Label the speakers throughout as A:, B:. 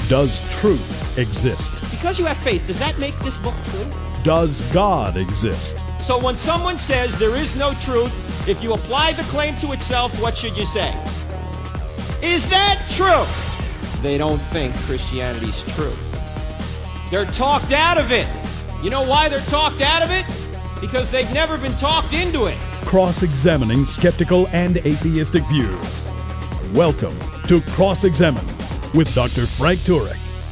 A: Does truth exist?
B: Because you have faith, does that make this book true?
A: Does God exist?
B: So when someone says there is no truth, if you apply the claim to itself, what should you say? Is that true? They don't think Christianity's true. They're talked out of it. You know why they're talked out of it? Because they've never been talked into it.
A: Cross-examining skeptical and atheistic views. Welcome to Cross-Examine with Dr. Frank Turek.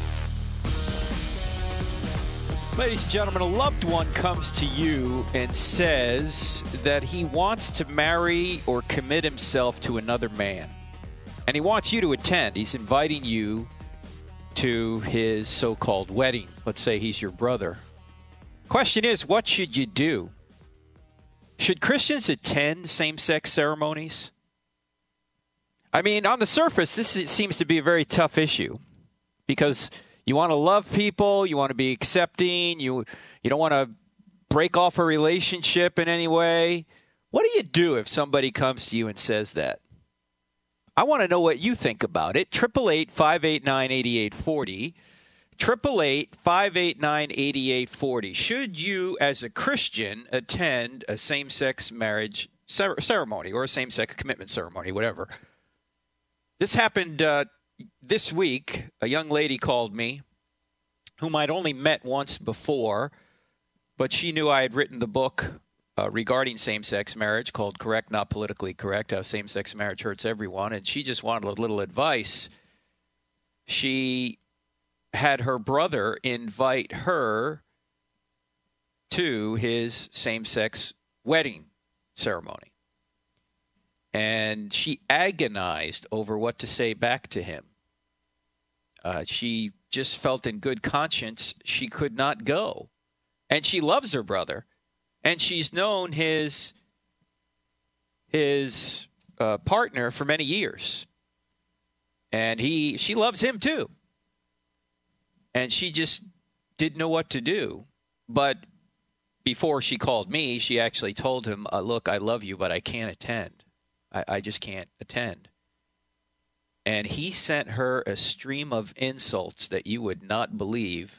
C: Ladies and gentlemen, a loved one comes to you and says that he wants to marry or commit himself to another man. And he wants you to attend. He's inviting you to his so-called wedding. Let's say he's your brother. Question is, what should you do? Should Christians attend same-sex ceremonies? I mean, on the surface, this seems to be a very tough issue because you want to love people, you want to be accepting, you don't want to break off a relationship in any way. What do you do if somebody comes to you and says that? I want to know what you think about it. 888-589-8840. 888-589-8840. Should you, as a Christian, attend a same-sex marriage ceremony or a same-sex commitment ceremony, whatever? This happened this week. A young lady called me whom I'd only met once before, but she knew I had written the book regarding same-sex marriage called Correct, Not Politically Correct, How Same-Sex Marriage Hurts Everyone, and she just wanted a little advice. She had her brother invite her to his same-sex wedding ceremony. And she agonized over what to say back to him. She just felt in good conscience she could not go. And she loves her brother. And she's known his partner for many years. And she loves him too. And she just didn't know what to do. But before she called me, she actually told him, look, I love you, but I can't attend. I just can't attend. And he sent her a stream of insults that you would not believe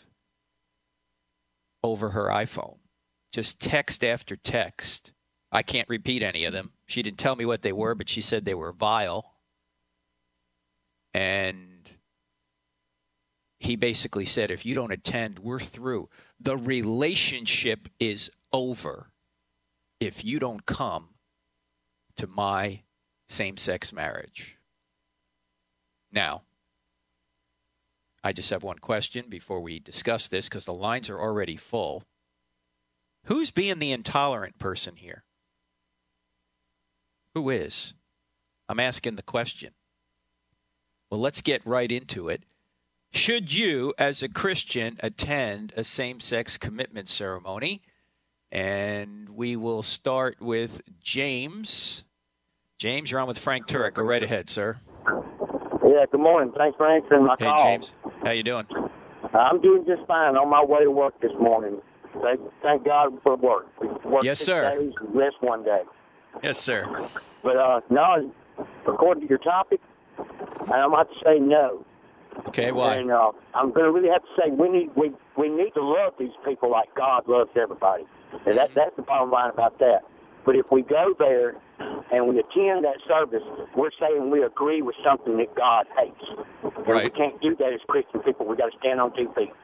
C: over her iPhone. Just text after text. I can't repeat any of them. She didn't tell me what they were, but she said they were vile. And he basically said, if you don't attend, we're through. The relationship is over if you don't come to my same-sex marriage. Now, I just have one question before we discuss this because the lines are already full. Who's being the intolerant person here? Who is? I'm asking the question. Well, let's get right into it. Should you, as a Christian, attend a same-sex commitment ceremony? And we will start with James. James, you're on with Frank Turek. Go right ahead, sir.
D: Yeah, good morning. Thanks for answering my call.
C: Hey, James. How you doing?
D: I'm doing just fine on my way to work this morning. Thank God for work. We work
C: yes,
D: 6
C: sir.
D: days and rest 1 day.
C: Yes, sir.
D: But no, according to your topic, I'm about to say no.
C: Okay, why?
D: And I'm going to really have to say we need to love these people like God loves everybody. And that's the bottom line about that. But if we go there and we attend that service, we're saying we agree with something that God hates. And
C: right.
D: We can't do that as Christian people. We've got to stand on 2 feet.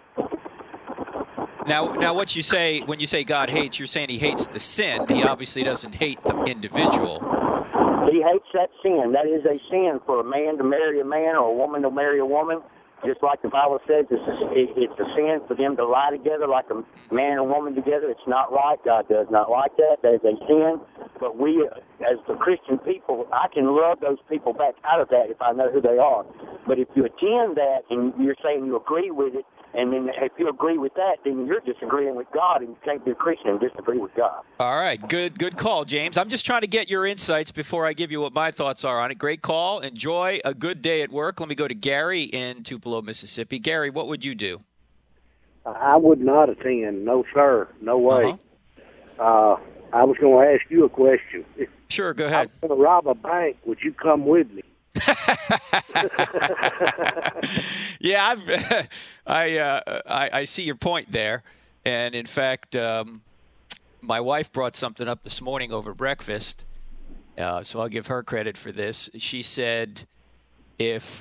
C: Now, what you say when you say God hates, you're saying he hates the sin. He obviously doesn't hate the individual.
D: He hates that sin. That is a sin for a man to marry a man or a woman to marry a woman. Just like the Bible says, it's a sin for them to lie together like a man and a woman together. It's not right. God does not like that. That is a sin. But we, as the Christian people, I can love those people back out of that if I know who they are. But if you attend that and you're saying you agree with it, and then if you agree with that, then you're disagreeing with God, and you can't be a Christian and disagree with God.
C: All right. Good call, James. I'm just trying to get your insights before I give you what my thoughts are on it. Great call. Enjoy a good day at work. Let me go to Gary in Tupelo, Mississippi. Gary, what would you do?
E: I would not attend. No, sir. No way. I was going to ask you a question.
C: Sure, go ahead.
E: I'm going to rob a bank. Would you come with me?
C: Yeah, I see your point there. And in fact, my wife brought something up this morning over breakfast, so I'll give her credit for this. She said, if,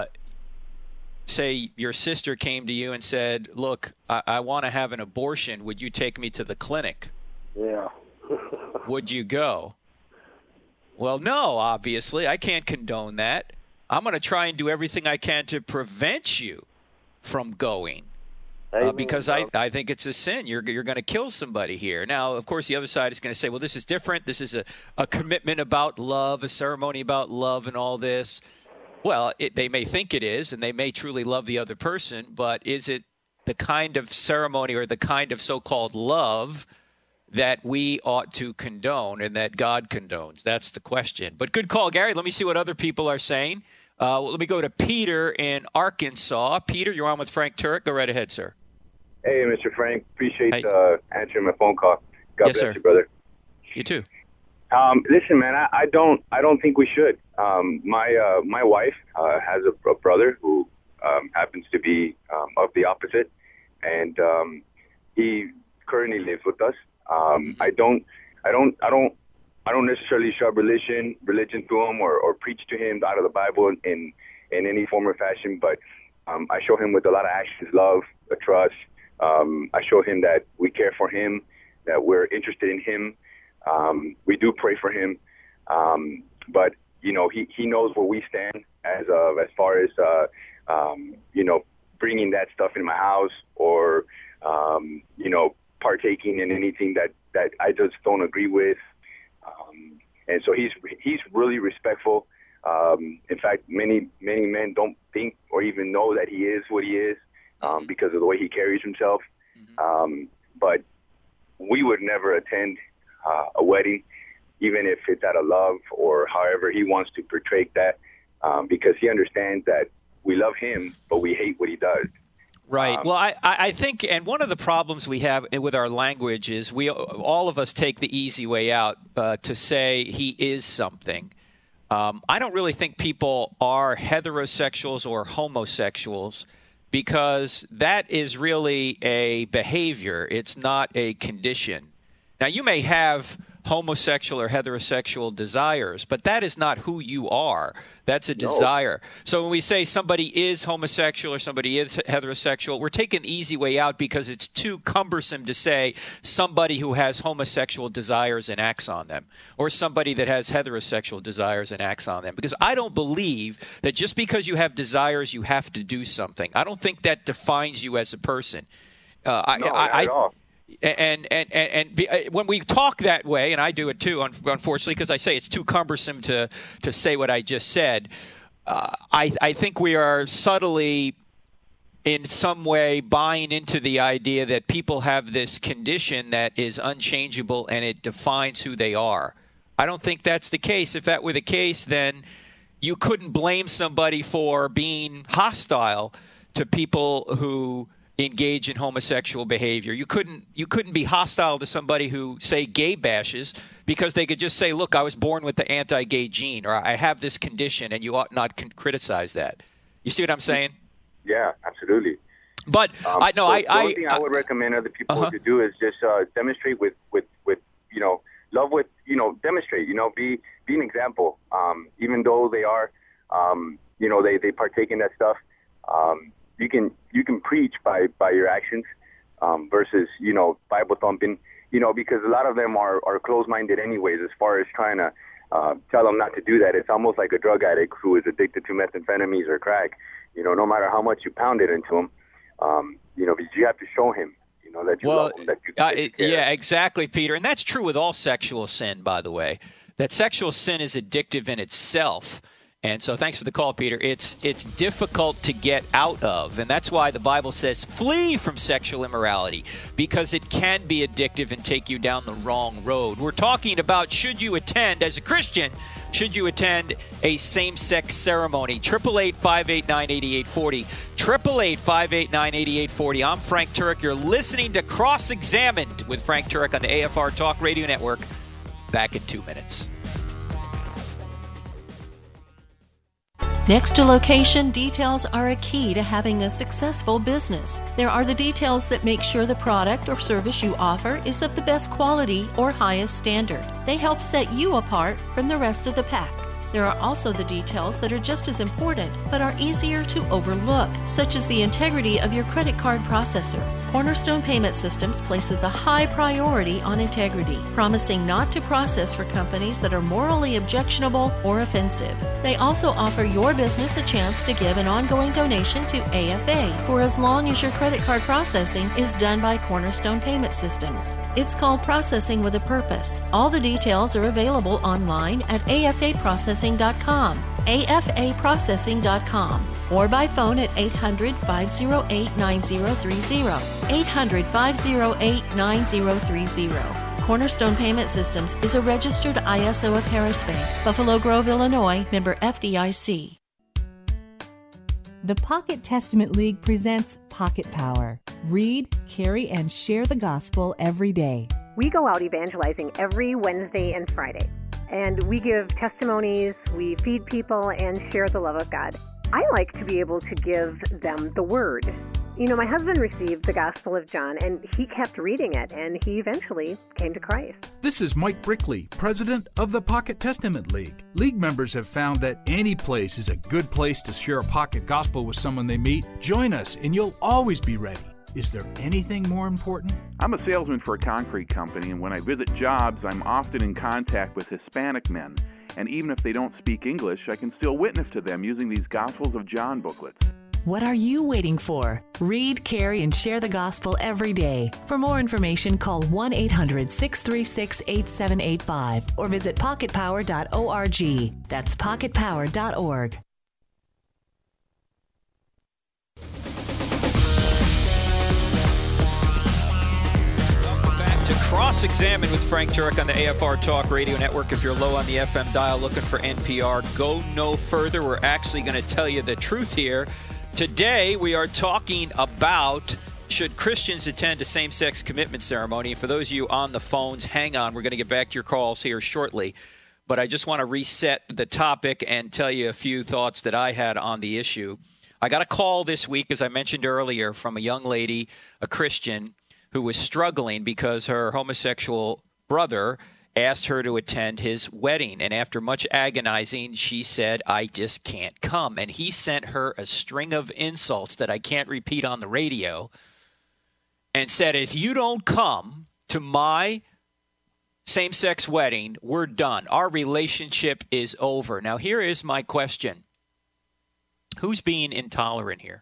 C: say, your sister came to you and said, look, I want to have an abortion, would you take me to the clinic?
E: Yeah.
C: Would you go? Well, no, obviously. I can't condone that. I'm going to try and do everything I can to prevent you from going. Because I think it's a sin. You're going to kill somebody here. Now, of course, the other side is going to say, well, this is different. This is a commitment about love, a ceremony about love and all this. Well, they may think it is, and they may truly love the other person, but is it the kind of ceremony or the kind of so-called love that we ought to condone and that God condones? That's the question. But good call, Gary. Let me see what other people are saying. Let me go to Peter in Arkansas. Peter, you're on with Frank Turek. Go right ahead, sir.
F: Hey, Mr. Frank. Appreciate answering my phone call. God
C: yes,
F: bless
C: sir.
F: you, brother.
C: You too.
F: Listen, man, I don't think we should. My wife has a brother who happens to be of the opposite, and he currently lives with us. I don't necessarily shove religion to him or preach to him out of the Bible in any form or fashion, but I show him with a lot of actions, love, trust. I show him that we care for him, that we're interested in him. We do pray for him, but you know he knows where we stand as far as bringing that stuff in my house or partaking in anything that I just don't agree with. And so he's really respectful. In fact, many men don't think or even know that he is what he is because of the way he carries himself. But we would never attend a wedding, even if it's out of love or however he wants to portray that, because he understands that we love him, but we hate what he does.
C: Right. Well, I think, and one of the problems we have with our language is all of us take the easy way out to say he is something. I don't really think people are heterosexuals or homosexuals because that is really a behavior. It's not a condition. Now, you may have homosexual or heterosexual desires, but that is not who you are. That's a desire. So when we say somebody is homosexual or somebody is heterosexual, we're taking the easy way out because it's too cumbersome to say somebody who has homosexual desires and acts on them or somebody that has heterosexual desires and acts on them. Because I don't believe that just because you have desires, you have to do something. I don't think that defines you as a person.
F: Not at all.
C: And when we talk that way, and I do it too, unfortunately, because I say it's too cumbersome to say what I just said, I think we are subtly in some way buying into the idea that people have this condition that is unchangeable and it defines who they are. I don't think that's the case. If that were the case, then you couldn't blame somebody for being hostile to people who engage in homosexual behavior. You couldn't be hostile to somebody who, say, gay bashes because they could just say, look, I was born with the anti-gay gene or I have this condition and you ought not criticize that. You see what I'm saying?
F: Yeah, absolutely.
C: But
F: the only thing I would recommend other people to do is just demonstrate with love with, demonstrate, be an example. Even though they are, they partake in that stuff. You can preach by your actions versus Bible thumping, because a lot of them are closed-minded anyways as far as trying to tell them not to do that. It's almost like a drug addict who is addicted to methamphetamines or crack. No matter how much you pound it into him, because you have to show him that you love him, that you
C: yeah, exactly, Peter. And that's true with all sexual sin, by the way, that sexual sin is addictive in itself. And so thanks for the call, Peter. It's difficult to get out of. And that's why the Bible says flee from sexual immorality, because it can be addictive and take you down the wrong road. We're talking about should you attend, as a Christian, should you attend a same-sex ceremony? 888-589-8840. 888-589-8840. I'm Frank Turek. You're listening to Cross-Examined with Frank Turek on the AFR Talk Radio Network. Back in 2 minutes.
G: Next to location, details are a key to having a successful business. There are the details that make sure the product or service you offer is of the best quality or highest standard. They help set you apart from the rest of the pack. There are also the details that are just as important, but are easier to overlook, such as the integrity of your credit card processor. Cornerstone Payment Systems places a high priority on integrity, promising not to process for companies that are morally objectionable or offensive. They also offer your business a chance to give an ongoing donation to AFA for as long as your credit card processing is done by Cornerstone Payment Systems. It's called Processing with a Purpose. All the details are available online at afaprocessing.com, afaprocessing.com, or by phone at 800-508-9030, 800-508-9030. Cornerstone Payment Systems is a registered ISO of Harris Bank, Buffalo Grove, Illinois, member FDIC.
H: The Pocket Testament League presents Pocket Power. Read, carry, and share the gospel every day.
I: We go out evangelizing every Wednesday and Friday. And we give testimonies, we feed people, and share the love of God. I like to be able to give them the Word. You know, my husband received the Gospel of John, and he kept reading it, and he eventually came to Christ.
J: This is Mike Brickley, president of the Pocket Testament League. League members have found that any place is a good place to share a pocket gospel with someone they meet. Join us, and you'll always be ready. Is there anything more important?
K: I'm a salesman for a concrete company, and when I visit jobs, I'm often in contact with Hispanic men. And even if they don't speak English, I can still witness to them using these Gospels of John booklets.
H: What are you waiting for? Read, carry, and share the gospel every day. For more information, call 1-800-636-8785 or visit pocketpower.org. That's pocketpower.org.
C: To Cross-Examine with Frank Turek on the AFR Talk Radio Network. If you're low on the FM dial looking for NPR, go no further. We're actually going to tell you the truth here. Today, we are talking about should Christians attend a same-sex commitment ceremony. And for those of you on the phones, hang on. We're going to get back to your calls here shortly. But I just want to reset the topic and tell you a few thoughts that I had on the issue. I got a call this week, as I mentioned earlier, from a young lady, a Christian, who was struggling because her homosexual brother asked her to attend his wedding. And after much agonizing, she said, I just can't come. And he sent her a string of insults that I can't repeat on the radio and said, if you don't come to my same-sex wedding, we're done. Our relationship is over. Now, here is my question. Who's being intolerant here?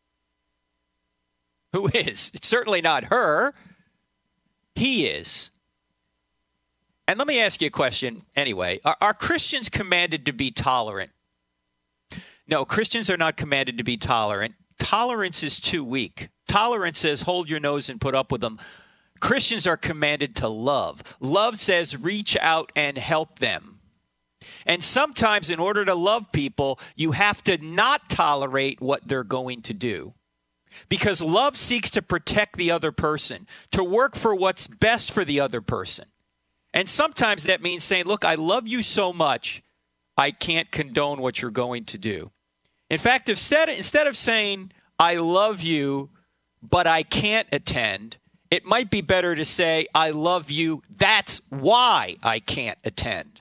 C: Who is? It's certainly not her. He is. And let me ask you a question anyway. Are Christians commanded to be tolerant? No, Christians are not commanded to be tolerant. Tolerance is too weak. Tolerance says hold your nose and put up with them. Christians are commanded to love. Love says reach out and help them. And sometimes in order to love people, you have to not tolerate what they're going to do. Because love seeks to protect the other person, to work for what's best for the other person. And sometimes that means saying, look, I love you so much, I can't condone what you're going to do. In fact, instead of saying, I love you, but I can't attend, it might be better to say, I love you, that's why I can't attend.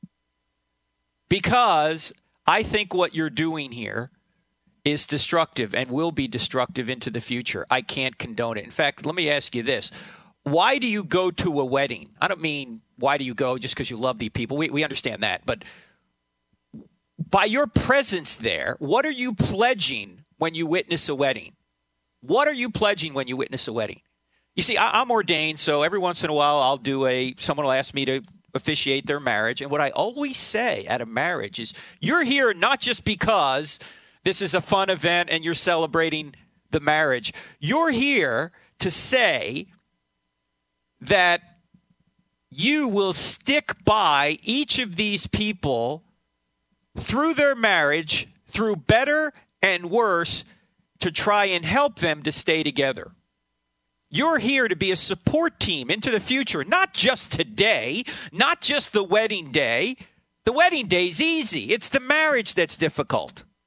C: Because I think what you're doing here is destructive and will be destructive into the future. I can't condone it. In fact, let me ask you this. Why do you go to a wedding? I don't mean why do you go just because you love the people. We understand that. But by your presence there, what are you pledging when you witness a wedding? What are you pledging when you witness a wedding? You see, I'm ordained, so every once in a while someone will ask me to officiate their marriage. And what I always say at a marriage is, you're here not just because this is a fun event and you're celebrating the marriage. You're here to say that you will stick by each of these people through their marriage, through better and worse, to try and help them to stay together. You're here to be a support team into the future, not just today, not just the wedding day. The wedding day's easy. It's the marriage that's difficult.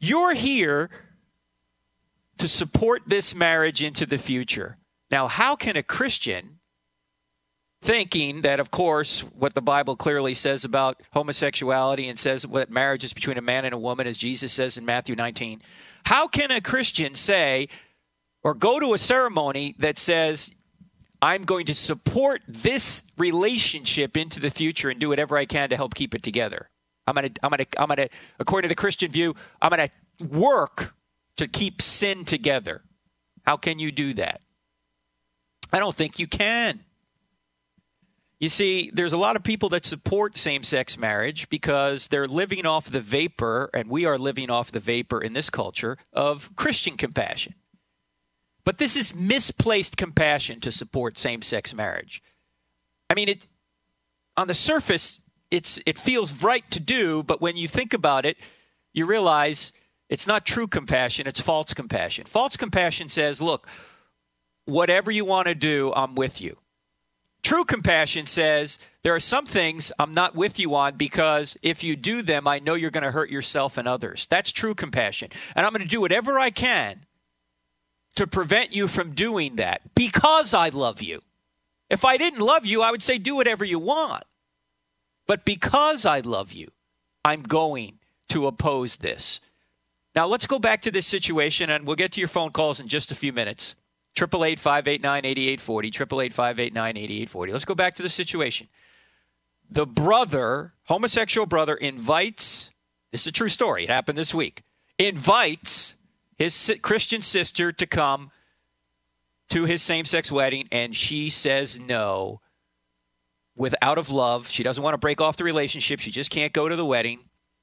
C: You're here to support this marriage into the future. Now, how can a Christian, thinking that, of course, what the Bible clearly says about homosexuality and says what marriage is between a man and a woman, as Jesus says in Matthew 19, how can a Christian say or go to a ceremony that says, I'm going to support this relationship into the future and do whatever I can to help keep it together? I'm going to, according to the Christian view, I'm going to work to keep sin together. How can you do that? I don't think you can. You see, there's a lot of people that support same-sex marriage because they're living off the vapor, and we are living off the vapor in this culture, of Christian compassion. But this is misplaced compassion to support same-sex marriage. I mean, on the surface, it feels right to do, but when you think about it, you realize it's not true compassion, it's false compassion. False compassion says, look, whatever you want to do, I'm with you. True compassion says, there are some things I'm not with you on because if you do them, I know you're going to hurt yourself and others. That's true compassion. And I'm going to do whatever I can to prevent you from doing that because I love you. If I didn't love you, I would say do whatever you want. But because I love you, I'm going to oppose this. Now, let's go back to this situation, and we'll get to your phone calls in just a few minutes. 888-589-8840, 888-589-8840. Let's go back to the situation. The brother, homosexual brother, invites, this is a true story, it happened this week, invites his Christian sister to come to his same-sex wedding, and she says no out of love. She doesn't want to break off the relationship. She just can't go to the wedding.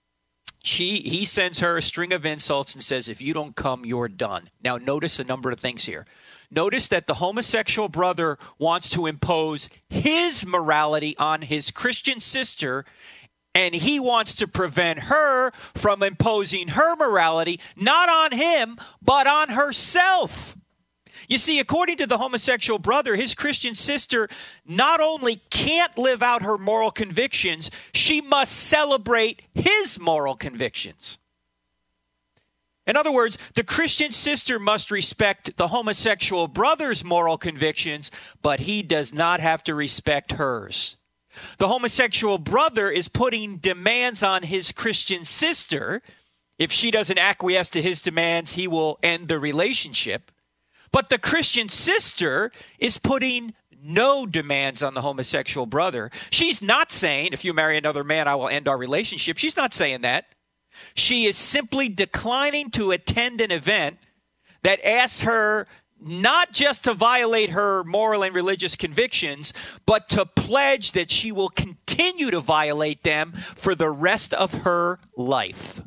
C: He sends her a string of insults and says, if you don't come, you're done. Now, notice a number of things here. Notice that the homosexual brother wants to impose his morality on his Christian sister, and he wants to prevent her from imposing her morality, not on him, but on herself. You see, according to the homosexual brother, his Christian sister not only can't live out her moral convictions, she must celebrate his moral convictions. In other words, the Christian sister must respect the homosexual brother's moral convictions, but he does not have to respect hers. The homosexual brother is putting demands on his Christian sister. If she doesn't acquiesce to his demands, he will end the relationship. But the Christian sister is putting no demands on the homosexual brother. She's not saying, if you marry another man, I will end our relationship. She's not saying that. She is simply declining to attend an event that asks her not just to violate her moral and religious convictions, but to pledge that she will continue to violate them for the rest of her life.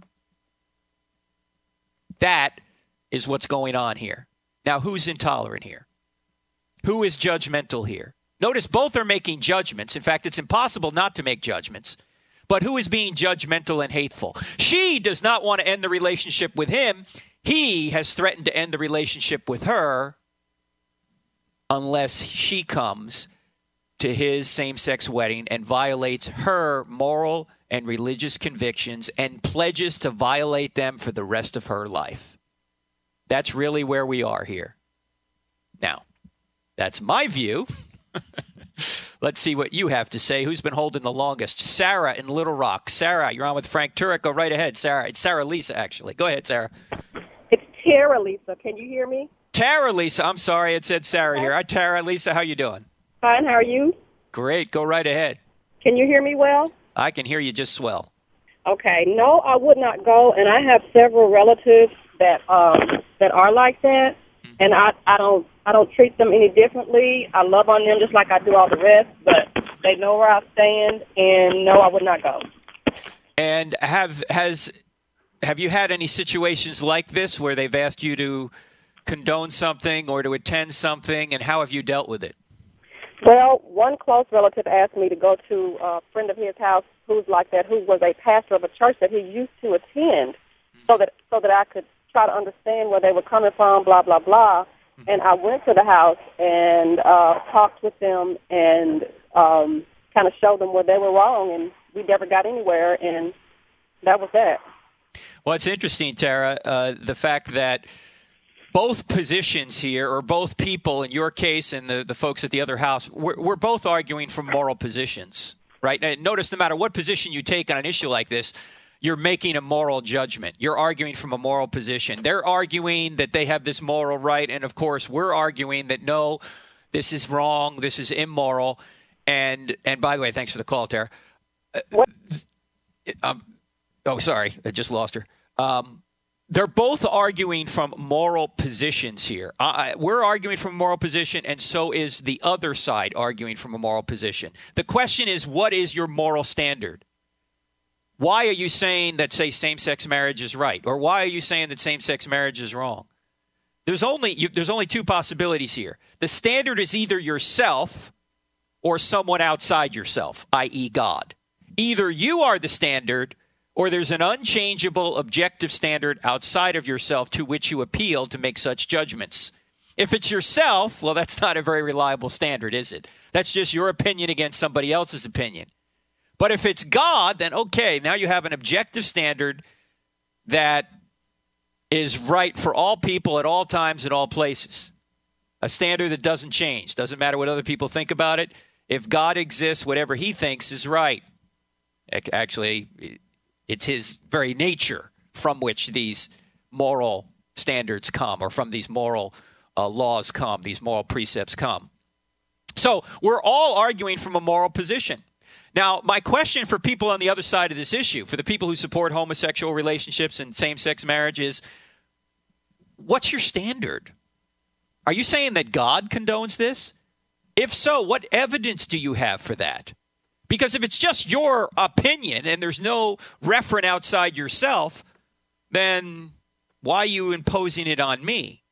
C: That is what's going on here. Now, who's intolerant here? Who is judgmental here? Notice both are making judgments. In fact, it's impossible not to make judgments. But who is being judgmental and hateful? She does not want to end the relationship with him. He has threatened to end the relationship with her unless she comes to his same-sex wedding and violates her moral and religious convictions and pledges to violate them for the rest of her life. That's really where we are here. Now, that's my view. Let's see what you have to say. Who's been holding the longest? Sarah in Little Rock. Sarah, you're on with Frank Turek. Go right ahead, Sarah. It's Sarah Lisa, actually. Go ahead, Sarah.
L: It's Tara Lisa. Can you hear me?
C: Tara Lisa. I'm sorry, it said Sarah here. Hi, Tara Lisa. How you doing?
L: Fine. How are you?
C: Great. Go right ahead.
L: Can you hear me well?
C: I can hear you just swell.
L: Okay. No, I would not go, and I have several relatives that are like that, and I don't treat them any differently. I love on them just like I do all the rest, but they know where I stand, and no, I would not go.
C: And have you had any situations like this where they've asked you to condone something or to attend something, and how have you dealt with it?
L: Well, one close relative asked me to go to a friend of his house who's like that, who was a pastor of a church that he used to attend, so that I could try to understand where they were coming from, blah, blah, blah. And I went to the house and talked with them and kind of showed them where they were wrong, and we never got anywhere, and that was that.
C: Well, it's interesting, Tara, the fact that both positions here, or both people in your case and the folks at the other house, we're both arguing from moral positions, right? And notice no matter what position you take on an issue like this, you're making a moral judgment. You're arguing from a moral position. They're arguing that they have this moral right, and of course we're arguing that no, this is wrong, this is immoral. And by the way, thanks for the call, Tara. Sorry, I just lost her. They're both arguing from moral positions here. We're arguing from a moral position, and so is the other side arguing from a moral position. The question is, what is your moral standard? Why are you saying that, say, same-sex marriage is right? Or why are you saying that same-sex marriage is wrong? There's only two possibilities here. The standard is either yourself or someone outside yourself, i.e. God. Either you are the standard, or there's an unchangeable objective standard outside of yourself to which you appeal to make such judgments. If it's yourself, well, that's not a very reliable standard, is it? That's just your opinion against somebody else's opinion. But if it's God, then okay, now you have an objective standard that is right for all people at all times, at all places. A standard that doesn't change. Doesn't matter what other people think about it. If God exists, whatever he thinks is right. Actually, it's his very nature from which these moral standards come, or from these moral laws come, these moral precepts come. So we're all arguing from a moral position. Now, my question for people on the other side of this issue, for the people who support homosexual relationships and same-sex marriage, is, what's your standard? Are you saying that God condones this? If so, what evidence do you have for that? Because if it's just your opinion and there's no referent outside yourself, then why are you imposing it on me?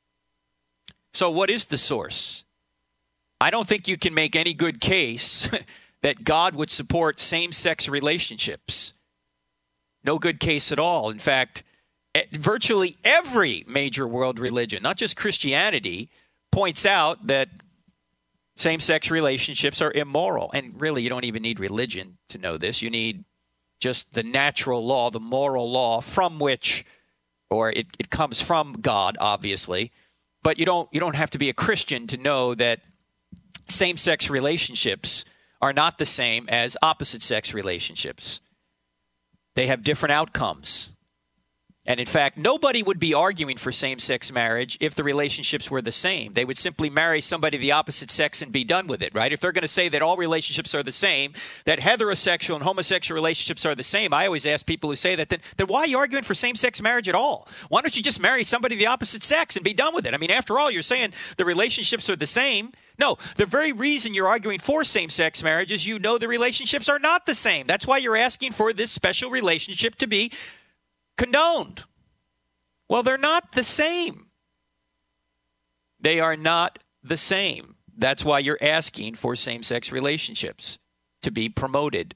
C: So what is the source? I don't think you can make any good case that God would support same-sex relationships. No good case at all. In fact, virtually every major world religion, not just Christianity, points out that same-sex relationships are immoral. And really, you don't even need religion to know this. You need just the natural law, the moral law from which, or it comes from God, obviously. But you don't have to be a Christian to know that same-sex relationships are not the same as opposite-sex relationships. They have different outcomes. And in fact, nobody would be arguing for same-sex marriage if the relationships were the same. They would simply marry somebody of the opposite sex and be done with it, right? If they're going to say that all relationships are the same, that heterosexual and homosexual relationships are the same, I always ask people who say that, then why are you arguing for same-sex marriage at all? Why don't you just marry somebody of the opposite sex and be done with it? I mean, after all, you're saying the relationships are the same. No, the very reason you're arguing for same-sex marriage is you know the relationships are not the same. That's why you're asking for this special relationship to be condoned. Well, they're not the same. They are not the same. That's why you're asking for same-sex relationships to be promoted.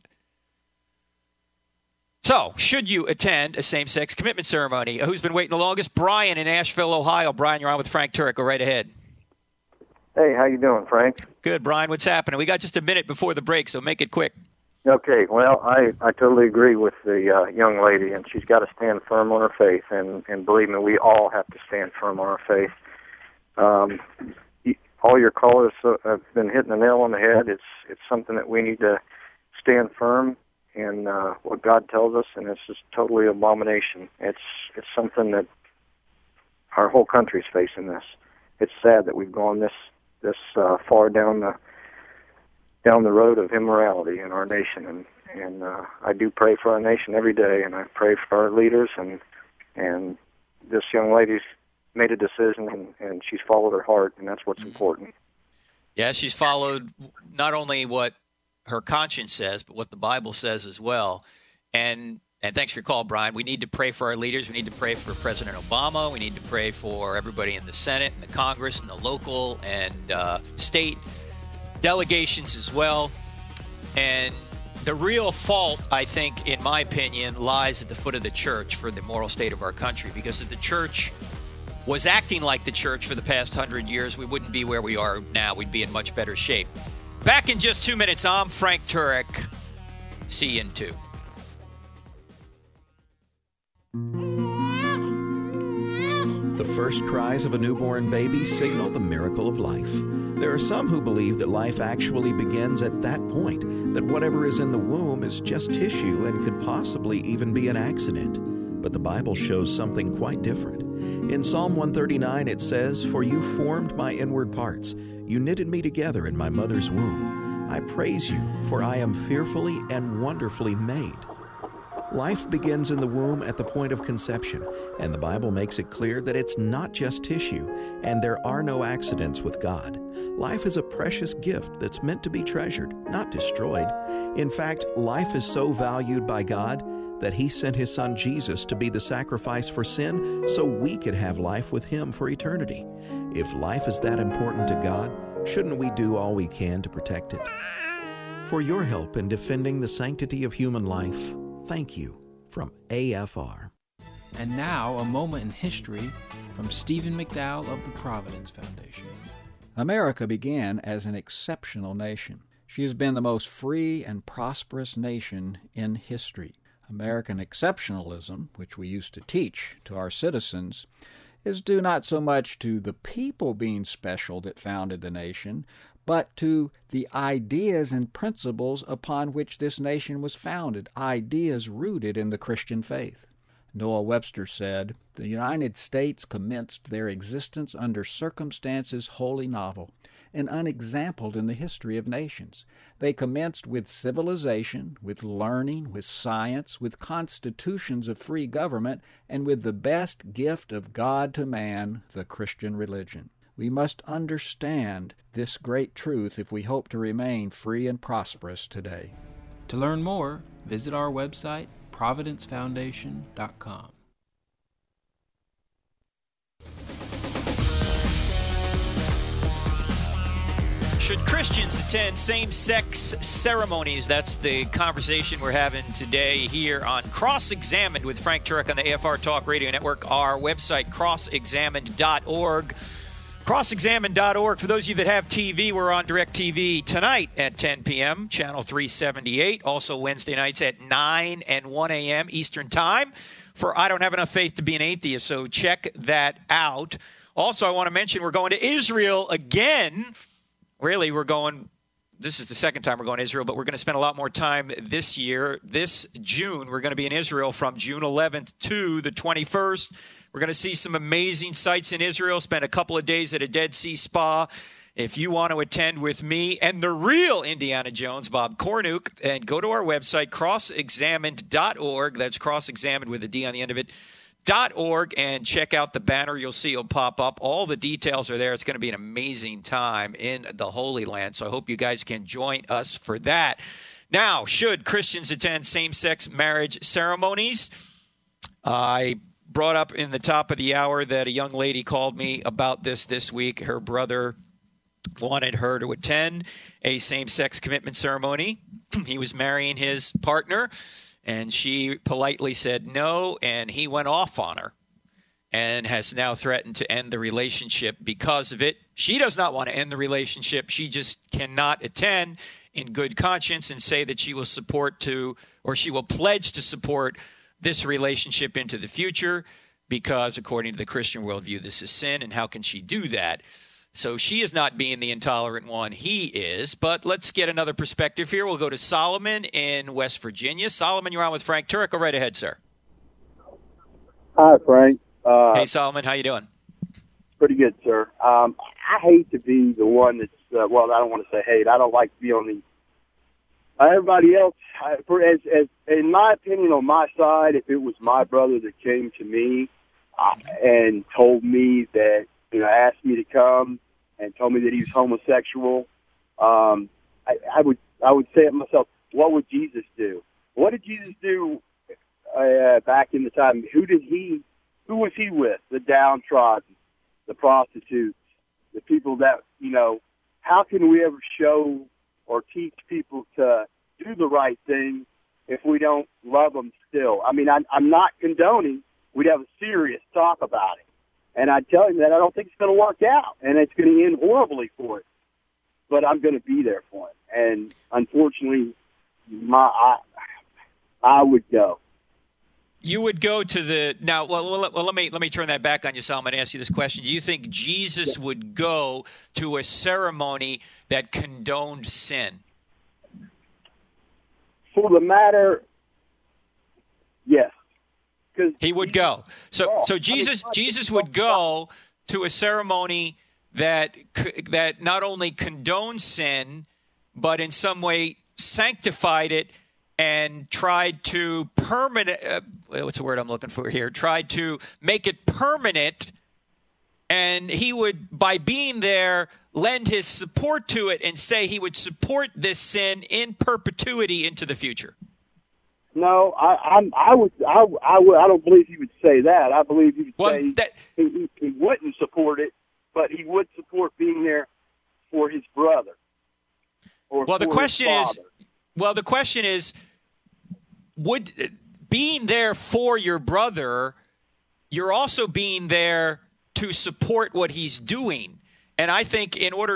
C: So, should you attend a same-sex commitment ceremony? Who's been waiting the longest? Brian in Asheville, Ohio. Brian, you're on with Frank Turek. Go right ahead.
M: Hey, how you doing, Frank?
C: Good, Brian. What's happening? We got just a minute before the break, so make it quick.
M: Okay, well, I totally agree with the young lady, and she's got to stand firm on her faith, and believe me, we all have to stand firm on our faith. All your callers have been hitting the nail on the head. It's something that we need to stand firm in what God tells us, and it's just totally abomination. It's something that our whole country's facing this. It's sad that we've gone this far down the road of immorality in our nation, and I do pray for our nation every day, and I pray for our leaders, and this young lady's made a decision, and she's followed her heart, and that's what's important.
C: Yeah, she's followed not only what her conscience says, but what the Bible says as well. And thanks for your call, Brian. We need to pray for our leaders. We need to pray for President Obama. We need to pray for everybody in the Senate and the Congress and the local and state delegations as well. And the real fault, I think, in my opinion, lies at the foot of the church for the moral state of our country. Because if the church was acting like the church for the past 100 years, we wouldn't be where we are now. We'd be in much better shape. Back in just 2 minutes, I'm Frank Turek. See you in 2.
N: The first cries of a newborn baby signal the miracle of life. There are some who believe that life actually begins at that point, that whatever is in the womb is just tissue and could possibly even be an accident. But the Bible shows something quite different. In Psalm 139 it says, "For you formed my inward parts. You knitted me together in my mother's womb. I praise you, for I am fearfully and wonderfully made." Life begins in the womb at the point of conception, and the Bible makes it clear that it's not just tissue, and there are no accidents with God. Life is a precious gift that's meant to be treasured, not destroyed. In fact, life is so valued by God that He sent His Son Jesus to be the sacrifice for sin so we could have life with Him for eternity. If life is that important to God, shouldn't we do all we can to protect it? For your help in defending the sanctity of human life, thank you from AFR.
O: And now, a moment in history from Stephen McDowell of the Providence Foundation.
P: America began as an exceptional nation. She has been the most free and prosperous nation in history. American exceptionalism, which we used to teach to our citizens, is due not so much to the people being special that founded the nation, but to the ideas and principles upon which this nation was founded, ideas rooted in the Christian faith. Noah Webster said, "The United States commenced their existence under circumstances wholly novel and unexampled in the history of nations. They commenced with civilization, with learning, with science, with constitutions of free government, and with the best gift of God to man, the Christian religion." We must understand this great truth if we hope to remain free and prosperous today.
O: To learn more, visit our website, providencefoundation.com.
C: Should Christians attend same-sex ceremonies? That's the conversation we're having today here on Cross-Examined with Frank Turek on the AFR Talk Radio Network. Our website, crossexamined.org. Crossexamined.org. For those of you that have TV, we're on DirecTV tonight at 10 p.m., channel 378. Also Wednesday nights at 9 and 1 a.m. Eastern Time for I Don't Have Enough Faith to Be an Atheist. So check that out. Also, I want to mention we're going to Israel again. Really, this is the second time we're going to Israel, but we're going to spend a lot more time this year. This June, we're going to be in Israel from June 11th to the 21st. We're going to see some amazing sights in Israel, spend a couple of days at a Dead Sea Spa. If you want to attend with me and the real Indiana Jones, Bob Cornuke, and go to our website, crossexamined.org. That's cross-examined with a D on the end of it, .org, and check out the banner you'll see will pop up. All the details are there. It's going to be an amazing time in the Holy Land, so I hope you guys can join us for that. Now, should Christians attend same-sex marriage ceremonies? I brought up in the top of the hour that a young lady called me about this week. Her brother wanted her to attend a same-sex commitment ceremony. He was marrying his partner, and she politely said no, and he went off on her and has now threatened to end the relationship because of it. She does not want to end the relationship. She just cannot attend in good conscience and say that she will she will pledge to support this relationship into the future because, according to the Christian worldview, this is sin, and how can she do that? So she is not being the intolerant one. He is. But let's get another perspective here. We'll go to Solomon in West Virginia. Solomon, you're on with Frank Turek. Go right ahead, sir.
Q: Hi, Frank.
C: Hey, Solomon. How you doing?
Q: Pretty good, sir. I hate to be the one that's, I don't want to say hate. I don't like to be on the everybody else, in my opinion, on my side, if it was my brother that came to me and told me that, asked me to come and told me that he was homosexual, I would say to myself, what would Jesus do? What did Jesus do back in the time? Who was he with? The downtrodden, the prostitutes, the people that, how can we ever show or teach people to do the right thing if we don't love them still? I mean, I'm not condoning. We'd have a serious talk about it. And I tell him that I don't think it's going to work out, and it's going to end horribly for it. But I'm going to be there for him. And unfortunately, I would go.
C: You would go to the now. Well, let me turn that back on you, Solomon, and ask you this question: do you think Jesus would go to a ceremony that condoned sin?
Q: For the matter, yes, because
C: he would go. So Jesus would go to a ceremony that not only condoned sin, but in some way sanctified it and tried to what's the word I'm looking for here? Tried to make it permanent, and he would, by being there, lend his support to it and say he would support this sin in perpetuity into the future.
Q: No, I don't believe he would say that. I believe he would say he wouldn't support it, but he would support being there for his brother.
C: The question is, would being there for your brother, you're also being there to support what he's doing. And I think in order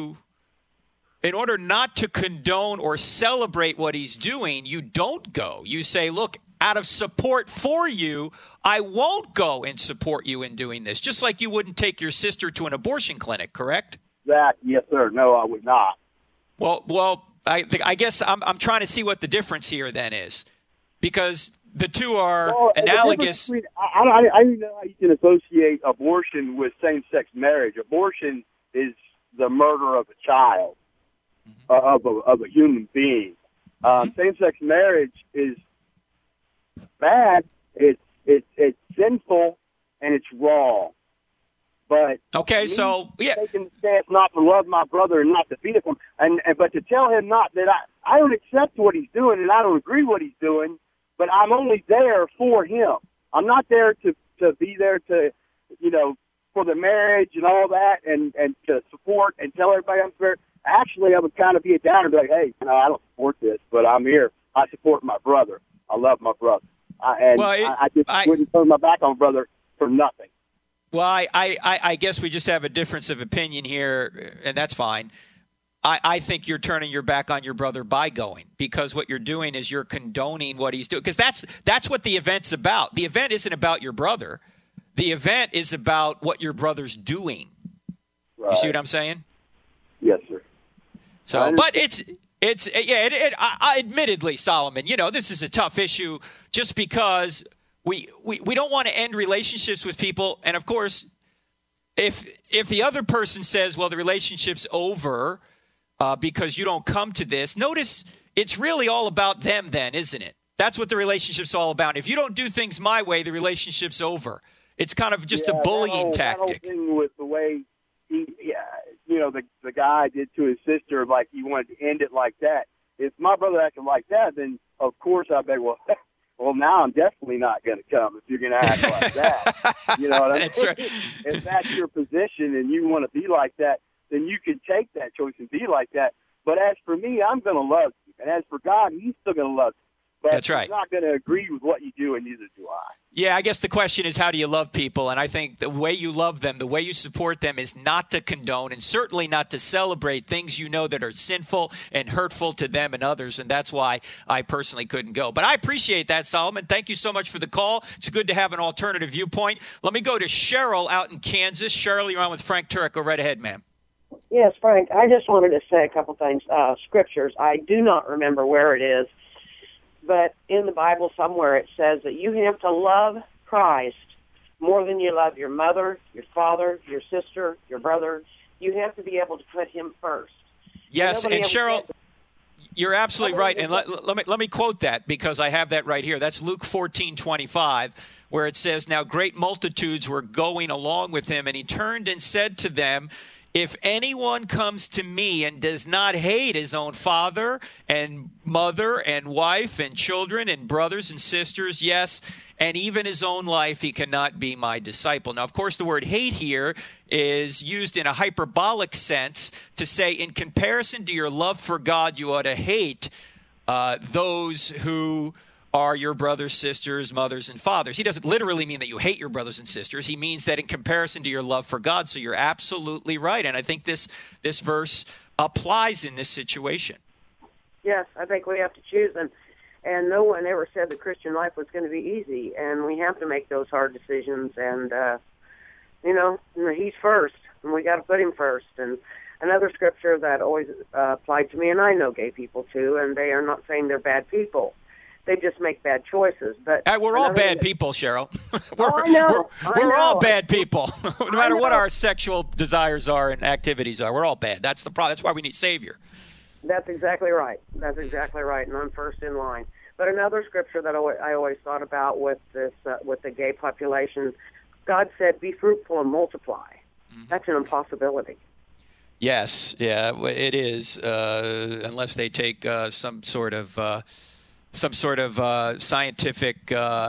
C: not to condone or celebrate what he's doing, you don't go. You say, look, out of support for you, I won't go and support you in doing this. Just like you wouldn't take your sister to an abortion clinic, correct?
Q: Yes, sir. No, I would not.
C: Well, I guess I'm trying to see what the difference here then is, because the two are analogous.
Q: I don't know how you can associate abortion with same-sex marriage. Abortion is the murder of a child, of a human being. Same-sex marriage is bad. It's sinful and it's wrong. But
C: taking
Q: the stance not to love my brother and not to beat him, but to tell him not that I don't accept what he's doing and I don't agree what he's doing, but I'm only there for him. I'm not there to be there to, for the marriage and all that and to support and tell everybody I'm fair. Actually, I would kind of be a downer and be like, hey, I don't support this, but I'm here. I support my brother. I love my brother. I wouldn't turn my back on my brother for nothing.
C: Well, I guess we just have a difference of opinion here, and that's fine. I think you're turning your back on your brother by going, because what you're doing is you're condoning what he's doing. Because that's what the event's about. The event isn't about your brother. The event is about what your brother's doing. Right. You see what I'm saying?
Q: Yes, sir.
C: So, but admittedly, Solomon, this is a tough issue just because we don't want to end relationships with people. And of course, if the other person says, well, the relationship's over because you don't come to this, notice it's really all about them then, isn't it? That's what the relationship's all about. If you don't do things my way, the relationship's over. It's kind of just a bullying tactic.
Q: That whole thing with the way the guy did to his sister, like he wanted to end it like that. If my brother acted like that, then of course I'd be, well, now I'm definitely not going to come if you're going to act like that. You know what I mean?
C: That's right.
Q: If that's your position and you want to be like that, then you can take that choice and be like that. But as for me, I'm going to love you. And as for God, he's still going to love you. But
C: that's right.
Q: He's not going to agree with what you do, and neither do I.
C: Yeah, I guess the question is, how do you love people? And I think the way you love them, the way you support them, is not to condone and certainly not to celebrate things that are sinful and hurtful to them and others. And that's why I personally couldn't go. But I appreciate that, Solomon. Thank you so much for the call. It's good to have an alternative viewpoint. Let me go to Cheryl out in Kansas. Cheryl, you're on with Frank Turek. Go right ahead, ma'am.
R: Yes, Frank, I just wanted to say a couple things. Scriptures, I do not remember where it is, but in the Bible somewhere it says that you have to love Christ more than you love your mother, your father, your sister, your brother. You have to be able to put him first.
C: Yes, and Cheryl, you're absolutely right. And let me quote that, because I have that right here. That's Luke 14:25, where it says, "Now great multitudes were going along with him, and he turned and said to them, if anyone comes to me and does not hate his own father and mother and wife and children and brothers and sisters, yes, and even his own life, he cannot be my disciple." Now, of course, the word hate here is used in a hyperbolic sense to say, in comparison to your love for God, you ought to hate those who are your brothers, sisters, mothers, and fathers. He doesn't literally mean that you hate your brothers and sisters. He means that in comparison to your love for God. So you're absolutely right. And I think this verse applies in this situation.
R: Yes, I think we have to choose. And And no one ever said the Christian life was going to be easy, and we have to make those hard decisions. And he's first, and we got to put him first. And another scripture that always applied to me, and I know gay people too, and they are not saying they're bad people. They just make bad choices. But
C: we're all bad people, Cheryl.
R: I know.
C: We're all bad people, no matter what our sexual desires are and activities are. We're all bad. That's the problem. That's why we need Savior.
R: That's exactly right. And I'm first in line. But another scripture that I always thought about with this, with the gay population, God said, "Be fruitful and multiply." Mm-hmm. That's an impossibility.
C: Yes, yeah, it is, unless they take some sort of scientific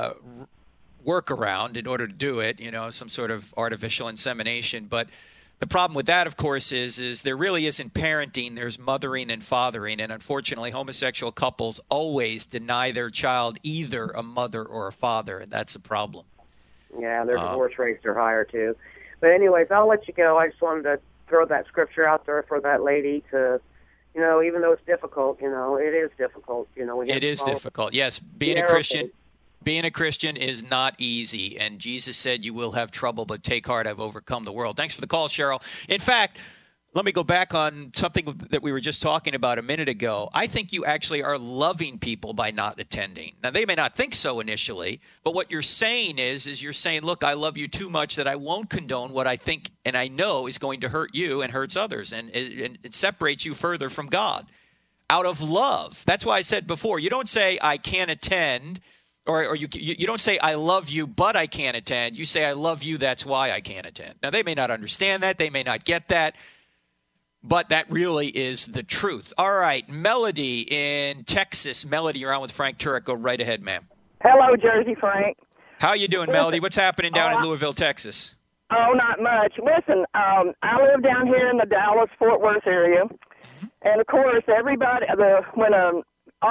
C: workaround in order to do it. Some sort of artificial insemination, but. The problem with that, of course, is there really isn't parenting. There's mothering and fathering. And unfortunately, homosexual couples always deny their child either a mother or a father. And that's a problem.
R: Yeah, their divorce rates are higher, too. But anyways, I'll let you go. I just wanted to throw that scripture out there for that lady to, even though it's difficult, it is difficult.
C: It is difficult. Yes, being a Christian is not easy, and Jesus said you will have trouble, but take heart, I've overcome the world. Thanks for the call, Cheryl. In fact, let me go back on something that we were just talking about a minute ago. I think you actually are loving people by not attending. Now, they may not think so initially, but what you're saying is you're saying, look, I love you too much that I won't condone what I think and I know is going to hurt you and hurts others, and it separates you further from God out of love. That's why I said before, you don't say I can't attend, or you don't say, I love you, but I can't attend. You say, I love you, that's why I can't attend. Now, they may not understand that. They may not get that. But that really is the truth. All right, Melody in Texas. Melody, you're on with Frank Turek. Go right ahead, ma'am.
S: Hello, Jersey Frank.
C: How you doing, Melody? What's happening down in Louisville, Texas?
S: Oh, not much. Listen, I live down here in the Dallas-Fort Worth area. Mm-hmm. And, of course, everybody, when a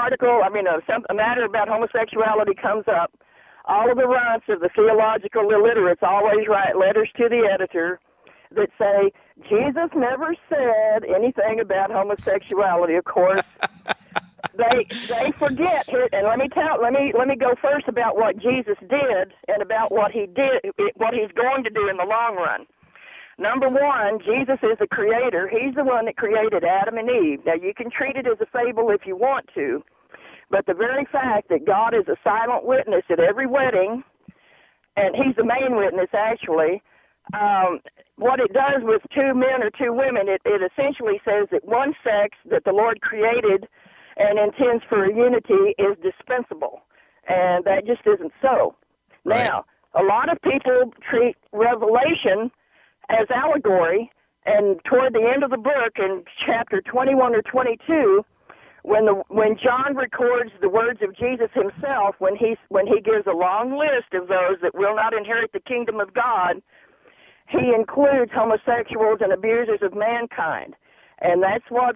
S: matter about homosexuality comes up, all of the runts of the theological illiterates always write letters to the editor that say, Jesus never said anything about homosexuality. Of course, they forget it. And let me go first about what Jesus did and about what he's going to do in the long run. Number one, Jesus is the creator. He's the one that created Adam and Eve. Now, you can treat it as a fable if you want to, but the very fact that God is a silent witness at every wedding, and he's the main witness, actually, what it does with two men or two women, it essentially says that one sex that the Lord created and intends for a unity is dispensable, and that just isn't so. Right. Now, a lot of people treat Revelation as allegory, and toward the end of the book, in chapter 21 or 22, when John records the words of Jesus himself, when he gives a long list of those that will not inherit the kingdom of God, he includes homosexuals and abusers of mankind, and that's what's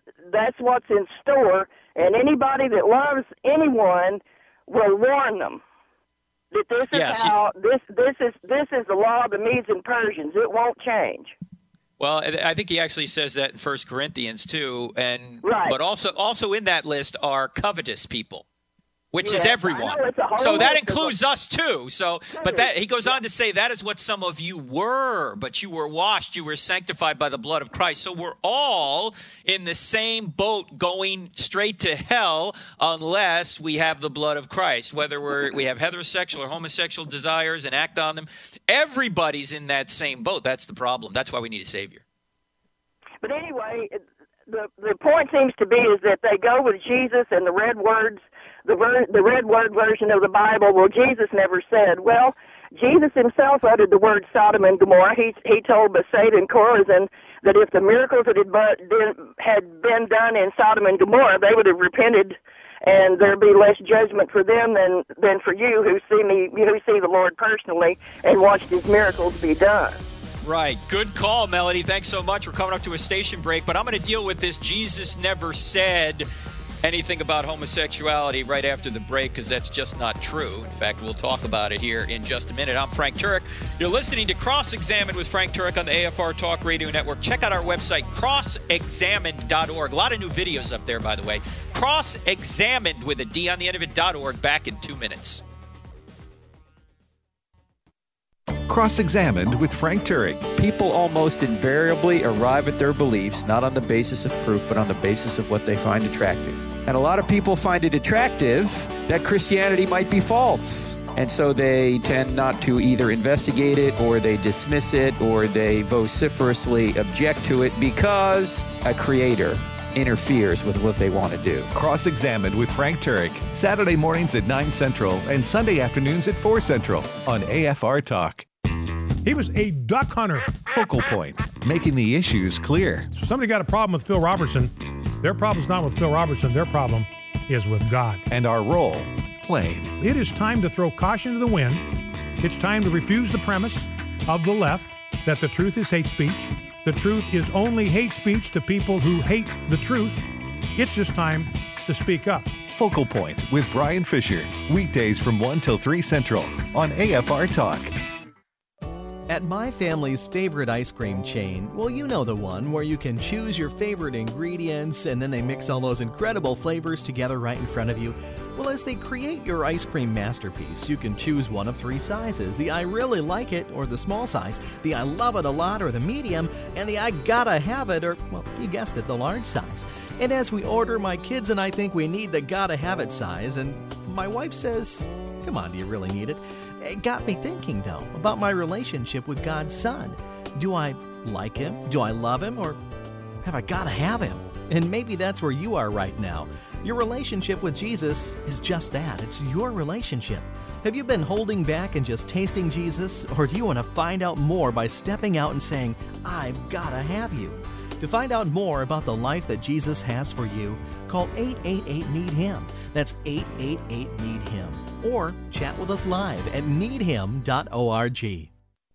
S: in store. And anybody that loves anyone will warn them that this is how this is the law of the Medes and Persians. It won't change.
C: Well, I think he actually says that in 1 Corinthians too, and right. But also in that list are covetous people, which is everyone. So that includes us too. So, but that he goes on to say that is what some of you were, but you were washed, you were sanctified by the blood of Christ. So we're all in the same boat going straight to hell unless we have the blood of Christ. Whether we have heterosexual or homosexual desires and act on them, everybody's in that same boat. That's the problem. That's why we need a Savior.
S: But anyway, the point seems to be is that they go with Jesus and the red words. The red word version of the Bible, well, Jesus never said. Well, Jesus himself uttered the word Sodom and Gomorrah. He told Bethsaida and Chorazin that if the miracles that had been done in Sodom and Gomorrah, they would have repented, and there'd be less judgment for them than for you who see the Lord personally and watched his miracles be done.
C: Right. Good call, Melody. Thanks so much. We're coming up to a station break, but I'm going to deal with this Jesus never said anything about homosexuality right after the break, because that's just not true. In fact, we'll talk about it here in just a minute. I'm Frank Turek. You're listening to Cross-Examined with Frank Turek on the AFR Talk Radio Network. Check out our website, crossexamined.org. A lot of new videos up there, by the way. Cross-Examined with a D on the end of it.org. Back in 2 minutes.
T: Cross-Examined with Frank Turek.
C: People almost invariably arrive at their beliefs not on the basis of proof, but on the basis of what they find attractive. And a lot of people find it attractive that Christianity might be false. And so they tend not to either investigate it, or they dismiss it, or they vociferously object to it because a creator interferes with what they want to do.
T: Cross-Examined with Frank Turek. Saturday mornings at 9 Central and Sunday afternoons at 4 Central on AFR Talk.
U: He was a duck hunter.
T: Focal Point, making the issues clear.
U: So somebody got a problem with Phil Robertson. Their problem's not with Phil Robertson. Their problem is with God.
T: And our role, plain.
U: It is time to throw caution to the wind. It's time to refuse the premise of the left that the truth is hate speech. The truth is only hate speech to people who hate the truth. It's just time to speak up.
T: Focal Point with Brian Fisher. Weekdays from 1 till 3 Central on AFR Talk.
V: At my family's favorite ice cream chain, well, you know the one where you can choose your favorite ingredients and then they mix all those incredible flavors together right in front of you. Well, as they create your ice cream masterpiece, you can choose one of 3 sizes: the I really like it, or the small size, the I love it a lot, or the medium, and the I gotta have it, or, well, you guessed it, the large size. And as we order, my kids and I think we need the gotta have it size, and my wife says, come on, do you really need it? It got me thinking, though, about my relationship with God's Son. Do I like Him? Do I love Him? Or have I got to have Him? And maybe that's where you are right now. Your relationship with Jesus is just that. It's your relationship. Have you been holding back and just tasting Jesus? Or do you want to find out more by stepping out and saying, I've got to have you? To find out more about the life that Jesus has for you, call 888-NEED-HIM. That's 888-NEED-HIM. Or chat with us live at needhim.org.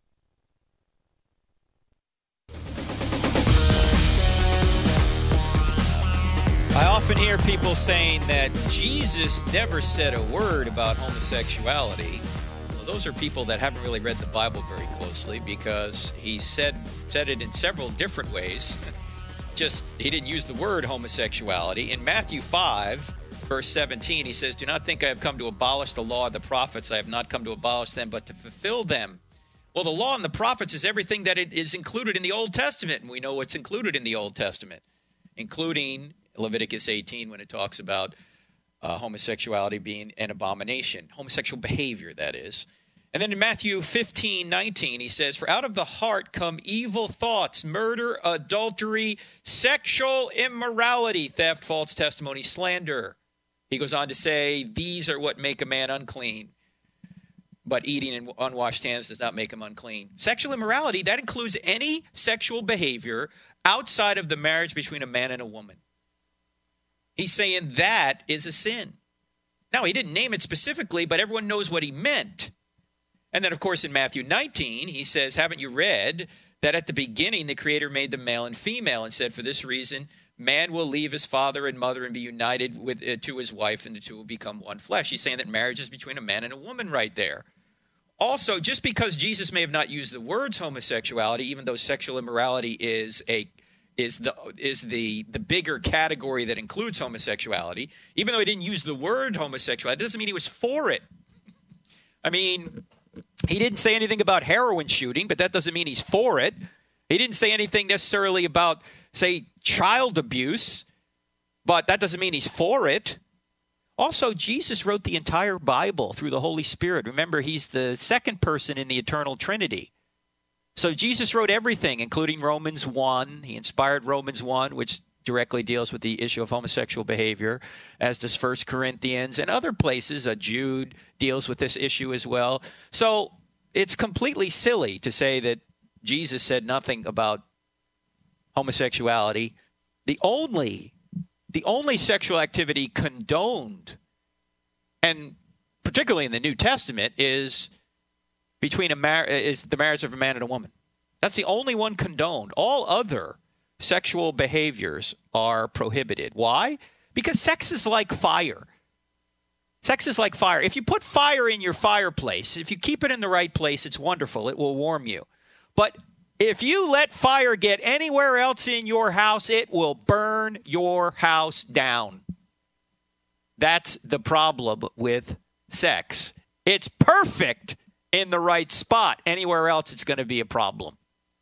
C: I often hear people saying that Jesus never said a word about homosexuality. Well, those are people that haven't really read the Bible very closely, because he said it in several different ways. Just, he didn't use the word homosexuality. In Matthew 5, verse 17, he says, do not think I have come to abolish the law of the prophets. I have not come to abolish them, but to fulfill them. Well, the law and the prophets is everything that it is included in the Old Testament, and we know what's included in the Old Testament, including Leviticus 18 when it talks about homosexuality being an abomination, homosexual behavior, that is. And then in Matthew 15:19, he says, for out of the heart come evil thoughts, murder, adultery, sexual immorality, theft, false testimony, slander. He goes on to say, these are what make a man unclean. But eating in unwashed hands does not make him unclean. Sexual immorality, that includes any sexual behavior outside of the marriage between a man and a woman. He's saying that is a sin. Now, he didn't name it specifically, but everyone knows what he meant. And then, of course, in Matthew 19, he says, haven't you read that at the beginning the Creator made them male and female and said, for this reason, man will leave his father and mother and be united to his wife, and the two will become one flesh. He's saying that marriage is between a man and a woman right there. Also, just because Jesus may have not used the words homosexuality, even though sexual immorality is the bigger category that includes homosexuality, even though he didn't use the word homosexuality, it doesn't mean he was for it. I mean, he didn't say anything about heroin shooting, but that doesn't mean he's for it. He didn't say anything necessarily about, say, child abuse, but that doesn't mean he's for it. Also, Jesus wrote the entire Bible through the Holy Spirit. Remember, he's the second person in the eternal Trinity. So Jesus wrote everything, including Romans 1. He inspired Romans 1, which directly deals with the issue of homosexual behavior, as does 1 Corinthians and other places. Jude deals with this issue as well. So it's completely silly to say that Jesus said nothing about homosexuality. The only sexual activity condoned, and particularly in the New Testament, is between is the marriage of a man and a woman. That's the only one condoned. All other sexual behaviors are prohibited. Why? Because sex is like fire. Sex is like fire. If you put fire in your fireplace, if you keep it in the right place, it's wonderful. It will warm you. But if you let fire get anywhere else in your house, it will burn your house down. That's the problem with sex. It's perfect in the right spot. Anywhere else, it's going to be a problem.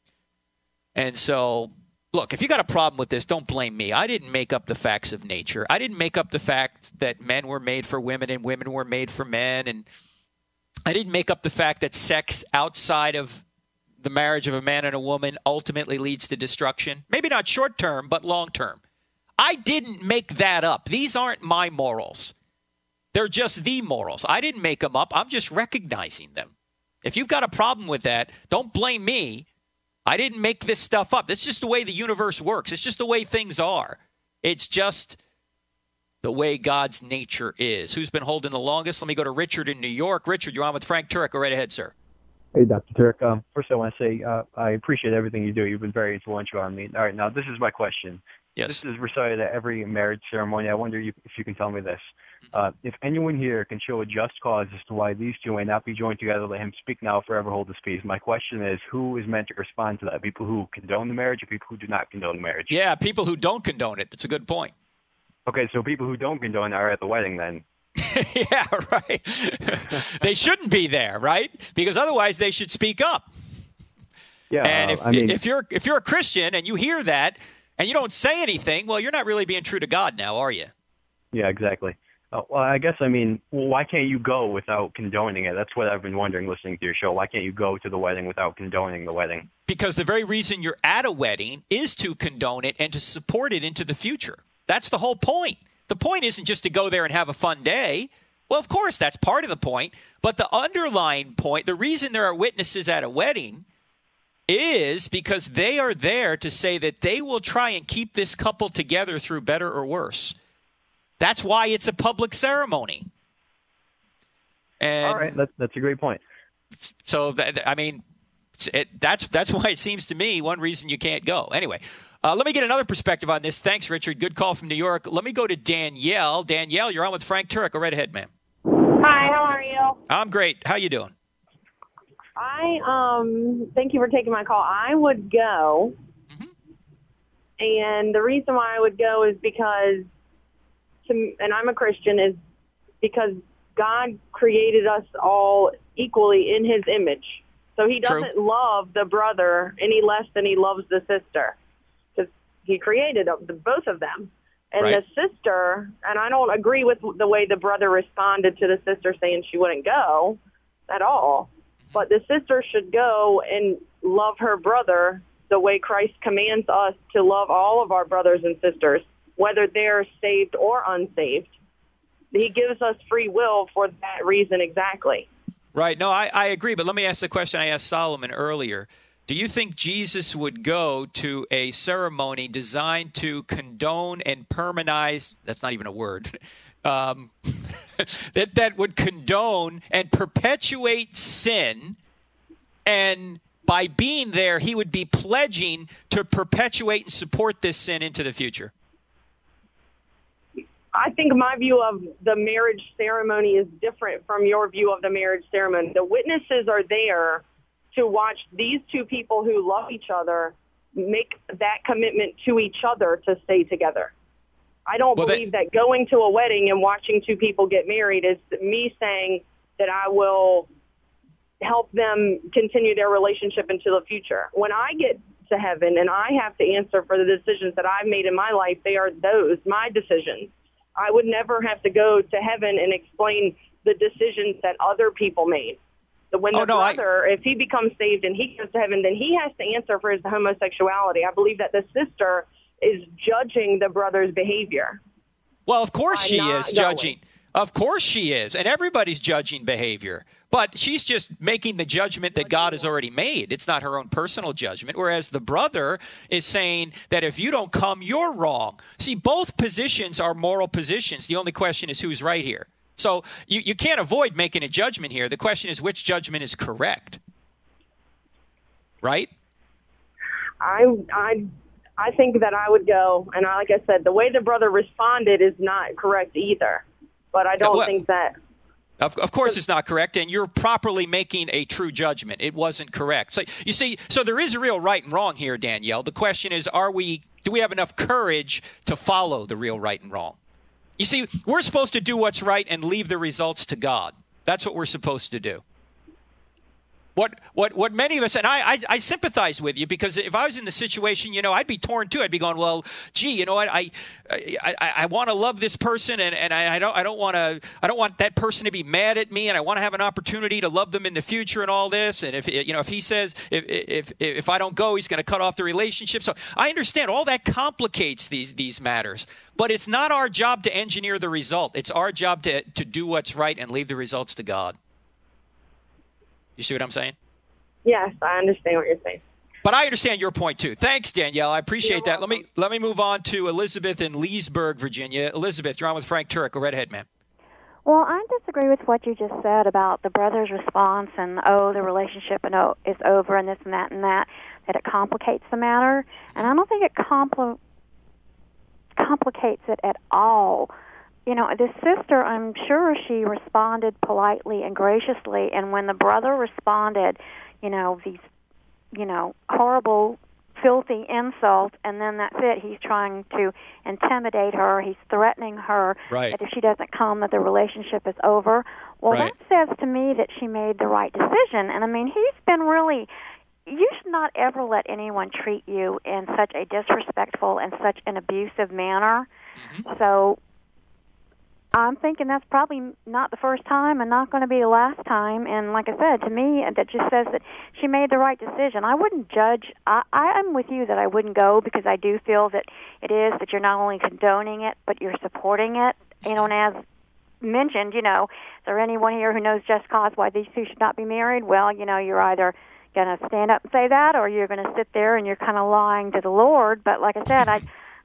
C: And so, look, if you got a problem with this, don't blame me. I didn't make up the facts of nature. I didn't make up the fact that men were made for women and women were made for men. And I didn't make up the fact that sex outside of the marriage of a man and a woman ultimately leads to destruction. Maybe not short term, but long term. I didn't make that up. These aren't my morals. They're just the morals. I didn't make them up. I'm just recognizing them. If you've got a problem with that, don't blame me. I didn't make this stuff up. That's just the way the universe works. It's just the way things are. It's just the way God's nature is. Who's been holding the longest? Let me go to Richard in New York. Richard, you're on with Frank Turek. Go right ahead, sir.
A: Hey, Dr. Turek. First, I want to say I appreciate everything you do. You've been very influential on me. All right, now this is my question.
C: Yes.
A: This is recited at every marriage ceremony. I wonder if you can tell me this. If anyone here can show a just cause as to why these two may not be joined together, let him speak now, forever hold his peace. My question is, who is meant to respond to that? People who condone the marriage or people who do not condone the marriage?
C: Yeah, people who don't condone it. That's a good point.
A: Okay, so people who don't condone it are at the wedding then.
C: Yeah, right. They shouldn't be there, right? Because otherwise they should speak up.
A: Yeah,
C: and if you're a Christian and you hear that and you don't say anything, well, you're not really being true to God now, are you?
A: Yeah, exactly. Well, I guess, why can't you go without condoning it? That's what I've been wondering listening to your show. Why can't you go to the wedding without condoning the wedding?
C: Because the very reason you're at a wedding is to condone it and to support it into the future. That's the whole point. The point isn't just to go there and have a fun day. Well, of course, that's part of the point. But the underlying point, the reason there are witnesses at a wedding is because they are there to say that they will try and keep this couple together through better or worse. That's why it's a public ceremony. And
A: all right, that's a great point.
C: So, that's why it seems to me one reason you can't go. Anyway, let me get another perspective on this. Thanks, Richard. Good call from New York. Let me go to Danielle. Danielle, you're on with Frank Turek. Go right ahead, ma'am.
B: Hi, how are you?
C: I'm great. How you doing?
B: Thank you for taking my call. I would go, and the reason why I would go is because, and I'm a Christian, is because God created us all equally in his image. So he doesn't love the brother any less than he loves the sister, because he created both of them. And the sister, and I don't agree with the way the brother responded to the sister saying she wouldn't go at all, but the sister should go and love her brother the way Christ commands us to love all of our brothers and sisters, whether they're saved or unsaved. He gives us free will for that reason exactly.
C: Right. No, I agree. But let me ask the question I asked Solomon earlier. Do you think Jesus would go to a ceremony designed to condone and permanize – that's not even a word that would condone and perpetuate sin, and by being there he would be pledging to perpetuate and support this sin into the future?
B: I think my view of the marriage ceremony is different from your view of the marriage ceremony. The witnesses are there to watch these two people who love each other make that commitment to each other to stay together. I don't believe that going to a wedding and watching two people get married is me saying that I will help them continue their relationship into the future. When I get to heaven and I have to answer for the decisions that I've made in my life, they are my decisions. I would never have to go to heaven and explain the decisions that other people made. When the brother, if he becomes saved and he goes to heaven, then he has to answer for his homosexuality. I believe that the sister is judging the brother's behavior.
C: Well, of course she is judging. Of course she is. And everybody's judging behavior. But she's just making the judgment that God has already made. It's not her own personal judgment. Whereas the brother is saying that if you don't come, you're wrong. See, both positions are moral positions. The only question is who's right here. So you can't avoid making a judgment here. The question is which judgment is correct. Right?
B: I I think that I would go, and like I said, the way the brother responded is not correct either. But I don't think that...
C: Of course it's not correct, and you're properly making a true judgment. It wasn't correct. So you see, so there is a real right and wrong here, Danielle. The question is, do we have enough courage to follow the real right and wrong? You see, we're supposed to do what's right and leave the results to God. That's what we're supposed to do. What many of us, and I sympathize with you, because if I was in the situation, I'd be torn too. I'd be going, well, gee, you know what? I want to love this person, and I don't want that person to be mad at me, and I want to have an opportunity to love them in the future and all this. And if he says if I don't go, he's going to cut off the relationship. So I understand all that complicates these matters, but it's not our job to engineer the result. It's our job to do what's right and leave the results to God. You see what I'm saying?
B: Yes, I understand what you're saying.
C: But I understand your point too. Thanks, Danielle. I appreciate that. Let me move on to Elizabeth in Leesburg, Virginia. Elizabeth, you're on with Frank Turek. Go right ahead, ma'am.
D: Well, I disagree with what you just said about the brother's response and, the relationship is over and this and that it complicates the matter. And I don't think it complicates it at all. This sister, I'm sure she responded politely and graciously, and when the brother responded, these, horrible, filthy insults, and then that's it. He's trying to intimidate her. He's threatening her that if she doesn't come, that the relationship is over. Well, that says to me that she made the right decision. And, he's been really... You should not ever let anyone treat you in such a disrespectful and such an abusive manner. Mm-hmm. So... I'm thinking that's probably not the first time and not going to be the last time. And like I said, to me, that just says that she made the right decision. I wouldn't judge. I'm with you that I wouldn't go, because I do feel that it is that you're not only condoning it, but you're supporting it. And as mentioned, is there anyone here who knows just cause why these two should not be married? Well, you're either going to stand up and say that, or you're going to sit there and you're kind of lying to the Lord. But like I said,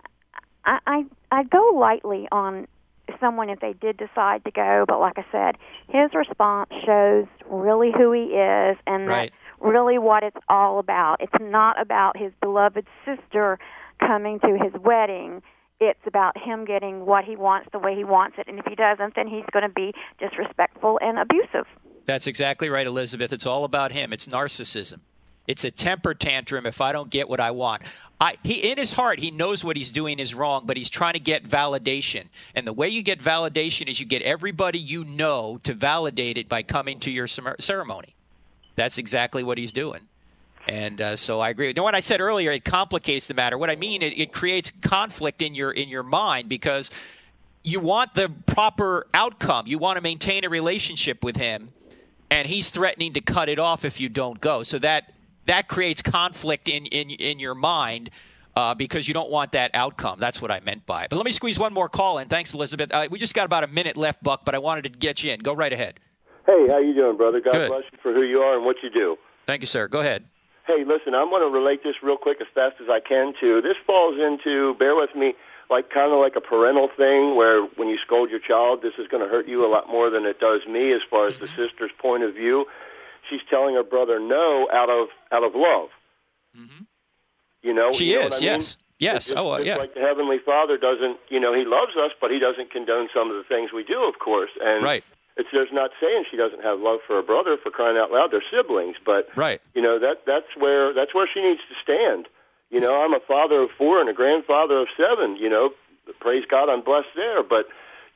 D: I go lightly on someone if they did decide to go, but like I said, his response shows really who he is and that really what it's all about. It's not about his beloved sister coming to his wedding. It's about him getting what he wants the way he wants it, and if he doesn't, then he's going to be disrespectful and abusive.
C: That's exactly right, Elizabeth. It's all about him. It's narcissism. It's a temper tantrum if I don't get what I want. In his heart, he knows what he's doing is wrong, but he's trying to get validation. And the way you get validation is you get everybody you know to validate it by coming to your ceremony. That's exactly what he's doing. And so I agree. What I said earlier, it complicates the matter. What I mean, it creates conflict in your mind, because you want the proper outcome. You want to maintain a relationship with him, and he's threatening to cut it off if you don't go. So that creates conflict in your mind because you don't want that outcome. That's what I meant by it. But let me squeeze one more call in. Thanks, Elizabeth. We just got about a minute left, Buck, but I wanted to get you in. Go right ahead.
E: Hey, how you doing, brother? God
C: Good.
E: Bless you for who you are and what you do.
C: Thank you, sir. Go ahead.
E: Hey, listen, I'm going to relate this real quick as fast as I can to, this falls into, bear with me, kind of like a parental thing where when you scold your child, this is going to hurt you a lot more than it does me as far as the sister's point of view. She's telling her brother no out of love. Mm-hmm.
C: She is, yes. Yes.
E: It's like the Heavenly Father doesn't, he loves us, but he doesn't condone some of the things we do, of course. And there's not saying she doesn't have love for her brother, for crying out loud. They're siblings, but that's where she needs to stand. I'm a father of 4 and a grandfather of 7. Praise God, I'm blessed there. But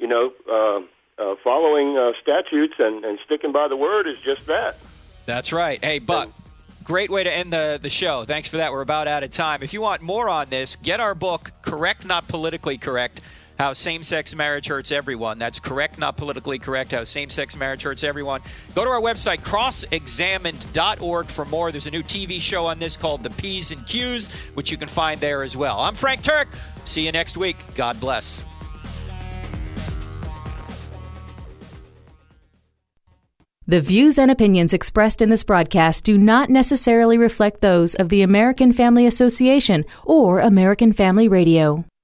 E: following statutes and sticking by the word is just that.
C: That's right. Hey, Buck, great way to end the show. Thanks for that. We're about out of time. If you want more on this, get our book, Correct Not Politically Correct, How Same-Sex Marriage Hurts Everyone. That's Correct Not Politically Correct, How Same-Sex Marriage Hurts Everyone. Go to our website, crossexamined.org, for more. There's a new TV show on this called The P's and Q's, which you can find there as well. I'm Frank Turek. See you next week. God bless.
W: The views and opinions expressed in this broadcast do not necessarily reflect those of the American Family Association or American Family Radio.